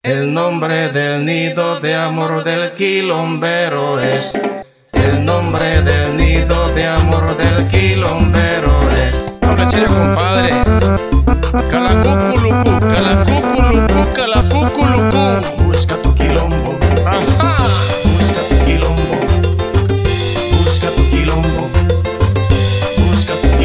El nombre del nido de amor del quilombero es. El nombre del nido de amor del quilombero es. Habla en serio, compadre. Calacuculucu, calacuculucu, calacuculucu. Busca tu quilombo. Ajá. Busca tu quilombo. Busca tu quilombo. Busca tu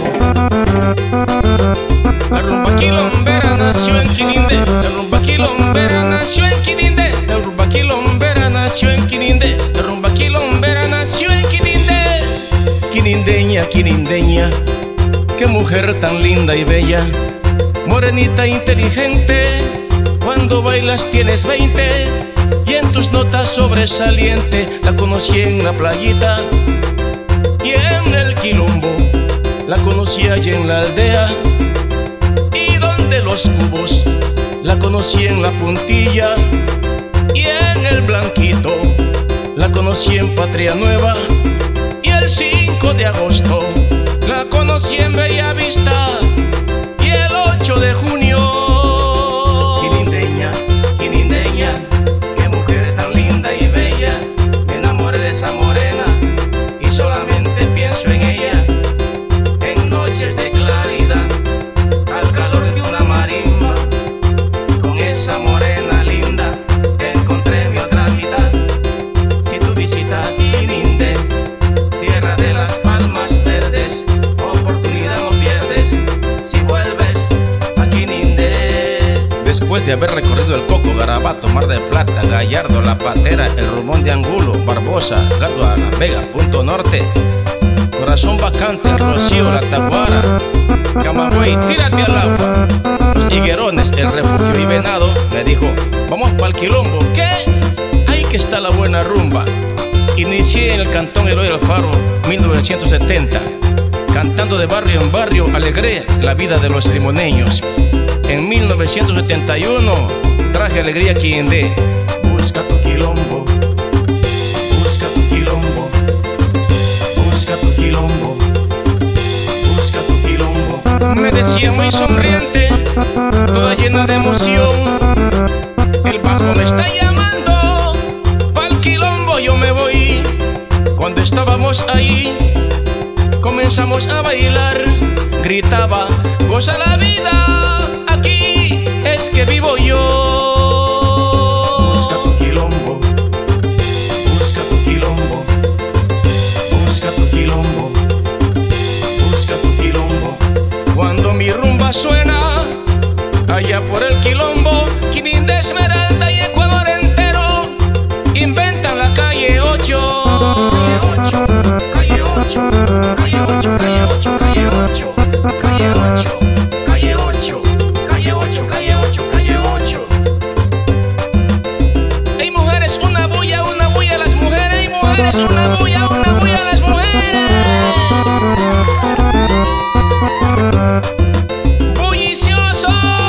quilombo. La rumba quilombera nació en Quirindé. La rumba quilombera nació en Quirindé. La rumba quilombera nació en Quirindé. La rumba quilombera nació en Quirindé. Quirindeña, quirindeña, qué mujer tan linda y bella. Morenita inteligente, cuando bailas tienes 20. Y en tus notas sobresaliente, la conocí en la playita y en el quilombo, la conocí allí en la aldea. Y donde los cubos, la conocí en la puntilla. Y en el blanquito, la conocí en Patria Nueva. Y el 5 de agosto, la conocí en Bellavista. Y el 8 de junio, Quirindeña, quirindeña, qué mujer tan linda y bella. Me enamoré de esa morena y solamente pienso en ella. En noches de claridad, al calor de una marimba, con esa morena linda encontré mi otra mitad. Si tú visitas Quirindé, tierra de las palmas verdes, oportunidad no pierdes si vuelves a Quirindé. después de haber recorrido el Coco, Garabato, Mar del Plata, Gallardo, La Patera, El Rumón de Angulo, Barbosa, Gardua, La Vega, Punto Norte, Corazón Vacante, El Rocío, La Taguara, Camagüey, tírate al agua, Los Higuerones, El Refugio y Venado, me dijo, vamos pa'l quilombo. ¿Qué? Ahí que está la buena rumba. Inicié en el Cantón Eloy Alfaro, 1970, cantando de barrio en barrio, alegré la vida de los limoneños. En 1971 traje alegría a Quirindé. Busca tu quilombo. Busca tu quilombo. Busca tu quilombo. Busca tu quilombo. Me decía muy sonriente, toda llena de emoción, el bajo me está llamando, pa'l quilombo yo me voy. Cuando estábamos ahí, comenzamos a bailar, gritaba, goza la vida, aquí es que vivo yo. Busca tu quilombo. Busca tu quilombo. Busca tu quilombo. Busca tu quilombo. Cuando mi rumba suena, allá por el quilombo, Quirindé, Esmeralda y Ecuador entero, inventan la calle 8. Calle 8, calle 8, calle 8, calle 8, calle 8, calle 8, calle 8, calle 8, calle 8. Hay mujeres, una bulla a las mujeres. Hay mujeres, una bulla a las mujeres. Bullicioso.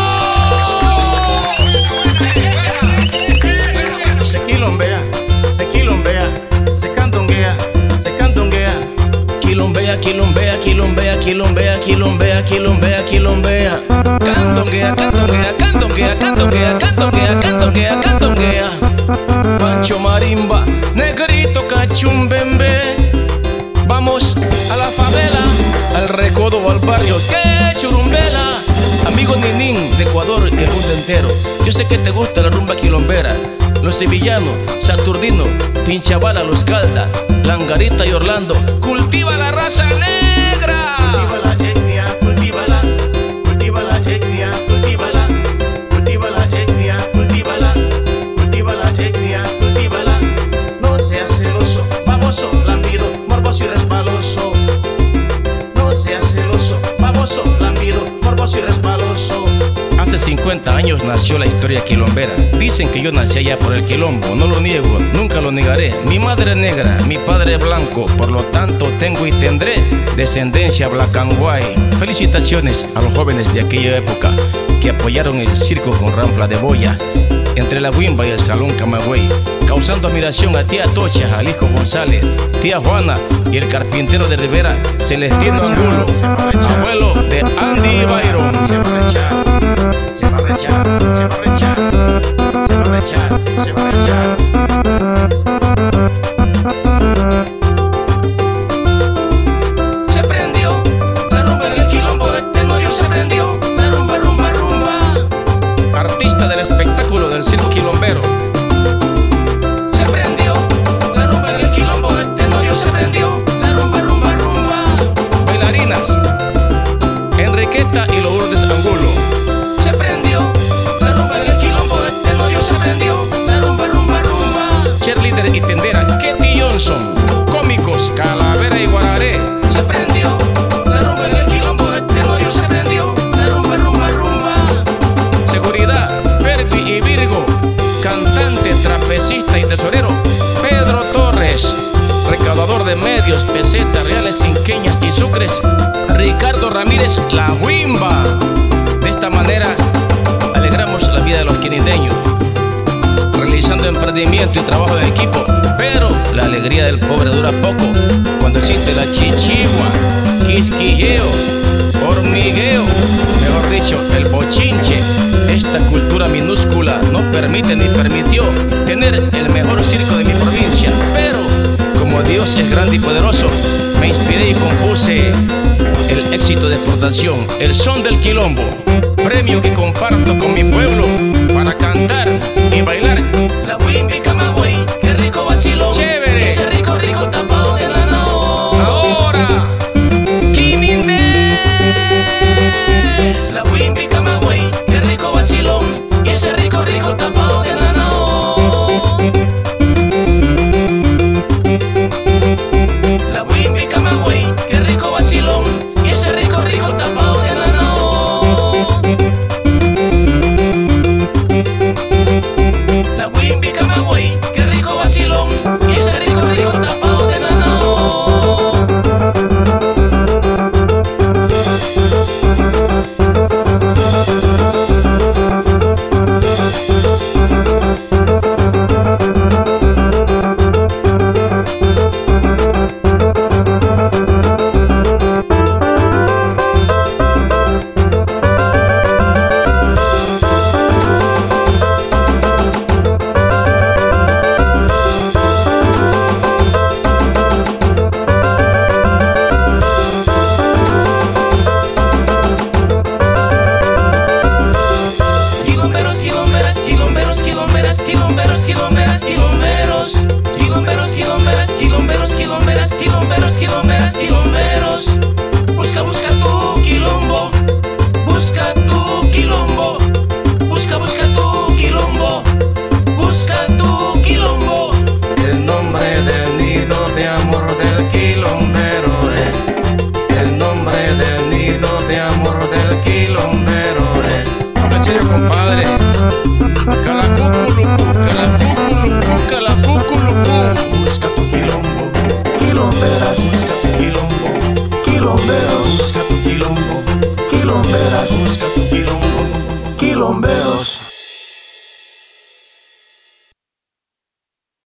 Se quilombea, se quilombea, se candonguea, se candonguea. Quilombea, quilombea, quilombea, quilombea, quilombea, quilombea, quilombea. Candonguea, candonguea, candonguea, candonguea, candonguea, candonguea, candonguea. Pancho Marimba, negrito cachumbembe. Vamos a la favela, al recodo o al barrio. ¡Qué churumbela! Amigo Ninín de Ecuador y el mundo entero, yo sé que te gusta la rumba quilombera. Los sevillanos, Saturnino, Pinchabala, Los Caldas, Langarita y Orlando, cultiva la raza negra. Cultiva la etnia, cultívala, cultiva la etnia, cultívala, cultiva la etnia, cultívala, cultiva la etnia, cultívala. No seas celoso, baboso, lambido, morboso y resbaloso. No seas celoso, baboso, lambido, morboso y resbaloso. Hace 50 años nació la historia quilombera. Dicen que yo nací allá por el quilombo, no lo niego, nunca lo negaré. Mi madre es negra, mi padre es blanco, por lo tanto tengo y tendré descendencia black and white. Felicitaciones a los jóvenes de aquella época que apoyaron el circo con rampla de boya entre la Wimba y el Salón Camagüey, causando admiración a tía Tocha, Jalisco González, tía Juana y el carpintero de Rivera, Celestino Angulo, abuelo de Andy Byron. Se va a rechar, se va a rechar, se va a rechar. rendimiento y trabajo en equipo, pero la alegría del pobre dura poco cuando existe la chichigua, quisquilleo, hormigueo, mejor dicho, el bochinche. Esta cultura minúscula no permite ni permitió tener el mejor circo de mi provincia, pero como Dios es grande y poderoso, me inspiré y compuse el éxito de exportación, el son del quilombo, premio que comparto con mi pueblo.